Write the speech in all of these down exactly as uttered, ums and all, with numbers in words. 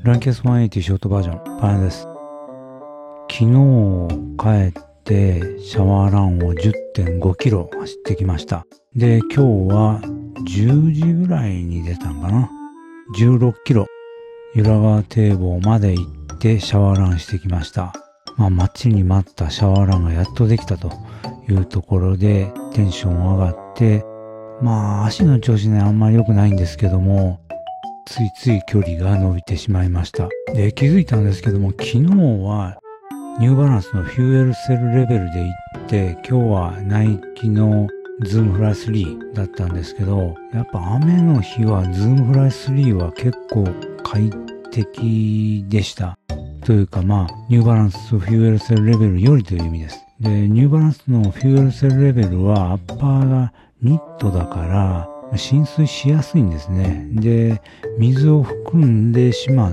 ランキャスひゃくはちじゅうショートバージョン、パンです。昨日帰ってシャワーランを じゅってんごキロ走ってきました。で、今日はじゅうじぐらいに出たんかな。じゅうろっキロ、由良川堤防まで行ってシャワーランしてきました。まあ待ちに待ったシャワーランがやっとできたというところでテンション上がって、まあ足の調子ねあんまり良くないんですけども、ついつい距離が伸びてしまいました。で、気づいたんですけども、昨日はニューバランスのフューエルセルレベルで行って、今日はナイキのズームフライスリーだったんですけど、やっぱ雨の日はズームフライスリーは結構快適でした。というかまあ、ニューバランスフューエルセルレベルよりという意味です。で、ニューバランスのフューエルセルレベルはアッパーがニットだから浸水しやすいんですね。で、水を含んでしまって、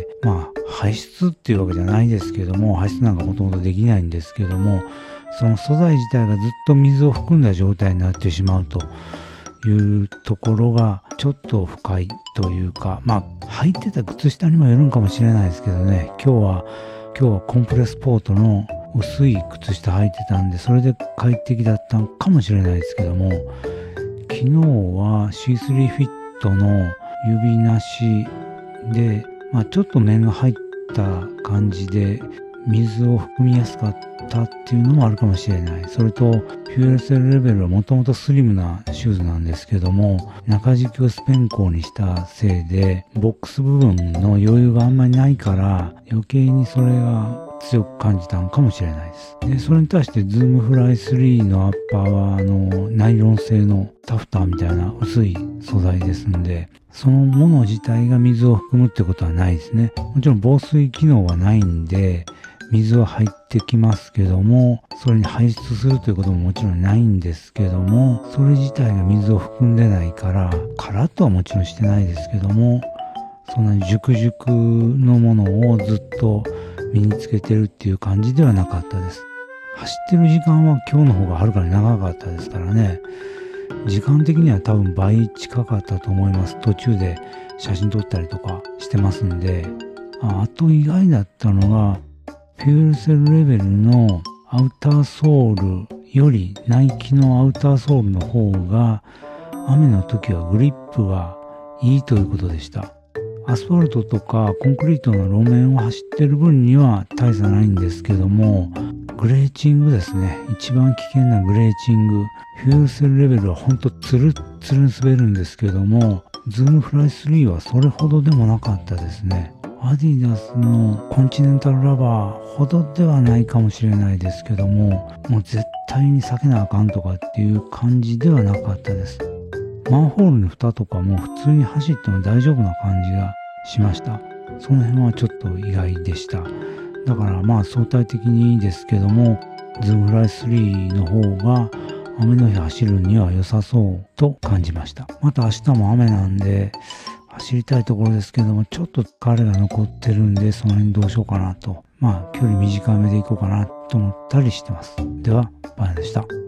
まあ排出っていうわけじゃないですけども、排出なんかもともとできないんですけども、その素材自体がずっと水を含んだ状態になってしまうというところがちょっと不快というか、まあ履いてた靴下にもよるんかもしれないですけどね、今日は今日はコンプレスポートの薄い靴下履いてたんで、それで快適だったのかもしれないですけども、昨日は シースリー フィットの指なしで、まあちょっと面が入った感じで水を含みやすかったっていうのもあるかもしれない。それとフューエルセルレベルはもともとスリムなシューズなんですけども、中敷きをスペンコーにしたせいでボックス部分の余裕があんまりないから余計にそれが強く感じたのかもしれないです。で、それに対してズームフライスリーのアッパーはあのナイロン製のタフターみたいな薄い素材ですんで、そのもの自体が水を含むってことはないですね。もちろん防水機能はないんで水は入ってきますけども、それに排出するということももちろんないんですけども、それ自体が水を含んでないからカラッとはもちろんしてないですけども、そんなに熟々のものをずっと身につけてるっていう感じではなかったです。走ってる時間は今日の方がはるかに長かったですからね。時間的には多分倍近かったと思います。途中で写真撮ったりとかしてますんで。あ、あと意外だったのが、フューエルセルレベルのアウターソールよりナイキのアウターソールの方が雨の時はグリップがいいということでした。アスファルトとかコンクリートの路面を走ってる分には大差ないんですけども、グレーチングですね。一番危険なグレーチング。フューエルセルレベルはほんとツルッツルに滑るんですけども、ズームフライスリーはそれほどでもなかったですね。アディダスのコンチネンタルラバーほどではないかもしれないですけども、もう絶対に避けなあかんとかっていう感じではなかったです。マンホールの蓋とかも普通に走っても大丈夫な感じがしました。その辺はちょっと意外でした。だからまあ相対的にいいですけども、ズームフライスリーの方が雨の日走るには良さそうと感じました。また明日も雨なんで走りたいところですけども、ちょっと疲れが残ってるんで、その辺どうしようかなと。まあ距離短めで行こうかなと思ったりしてます。では、バイでした。